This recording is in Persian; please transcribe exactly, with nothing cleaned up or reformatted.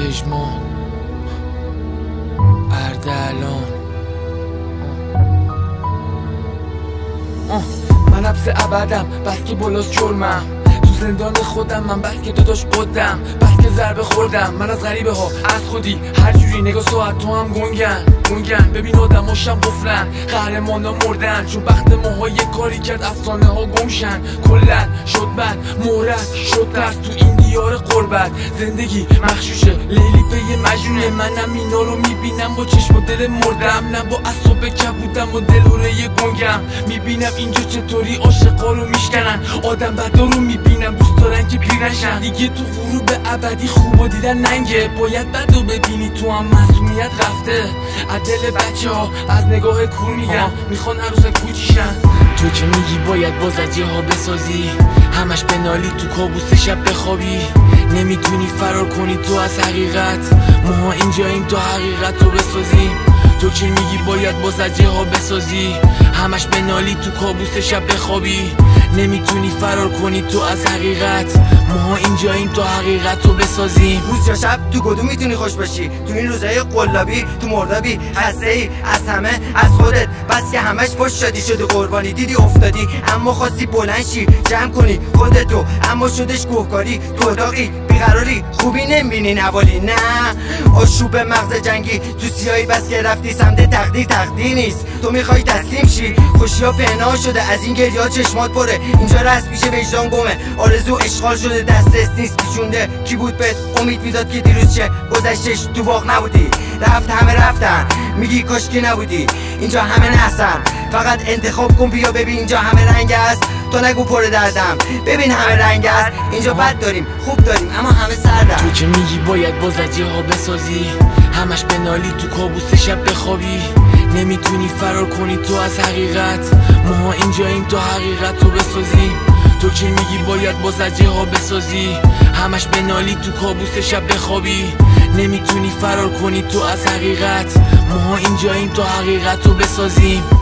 پژمان اردلان. من حبس ابدم بس که بالاست جرمم، تو زندان خودم من بس که داداش قدم، بس که ضربه خوردم من از غریبه ها، از خودی هر جوری نگاه ساعت تو هم گنگن گنگن. ببین آدم هاشم قفلن، قهرمان ها مردن، چون بخت ماها یه کاری کرد افسانه ها گمشن. کلن شد بد مورد شد ترس تو این دیار قربت، زندگی مخشوشه لیلی پی مجنونه. منم اینا رو میبینم با چشم و دل مردم، نه با اعصاب کبودم و دلوره گنگم. میبینم اینجا چطوری عاشقا رو میشکنن، آدم بدا رو میبینم دوست دارن که پیر نشن. دیگه تو غروب ابدی خوب و دیدن ننگه، باید بدو ببینی تو هم معصومیت رفته. دل بچه ها از نگاه کور میگن میخوان عروسک کوچیشن. تو که میگی باید بازجه ها بسازی، همش بنالی تو کابوس شب بخوابی. نمیتونی فرار کنی تو از حقیقت، ماها اینجاییم تا حقیقت رو بسازیم. تو که میگی باید بازجه ها بسازی، همش بنالی تو کابوس شب بخوابی. نمیتونی فرار کنی تو از حقیقت، ماها اینجاییم تا حقیقت رو بسازیم. روز یا شب تو کدوم میتونی خوش باشی؟ تو این روزای قلابی تو مردابی خسته ای از همه از خودت، بس که همش پشت شدی شدی قربانی دیدی افتادی، اما خواستی بلند شی جمع کنی خودتو، اما شدش گوهکاری تو اتاقی بیقراری خوبی نمیبینی نوالی. نه آشوب مغز جنگی تو سیاهی بس که رفتی سمت تقدیر تقدیر نیست، تو میخوای تسلیم شی. خوشی ها پنهان شده از این گریه ها چشمات پره، اینجا رسم میشه وجدان گمه، آرزو اشغال شده دست نیست پیچونده. کی بود بهت امید میداد که دیروز چه گذشتش تو باغ نبودی؟ رفت همه رفتن میگی کاشکی نبودی. اینجا همه نحسن فقط انتخاب کن بیا ببین اینجا همه رنگ است، تو نگو پر دردم ببین همه رنگ است. اینجا بد داریم خوب داریم اما همه سردم. تو که میگی باید بازجه ها بسازی، همش بنالی تو کابوس شب بخوابی. نمیتونی فرار کنی تو از حقیقت، ماها اینجاییم تا حقیقت رو بسازیم. تو که میگی باید بازجه ها بسازی، همش بنالی تو کابوس شب بخوابی. نمیتونی فرار کنی تو از حقیقت، ماها اینجاییم تا حقیقت رو بسازیم.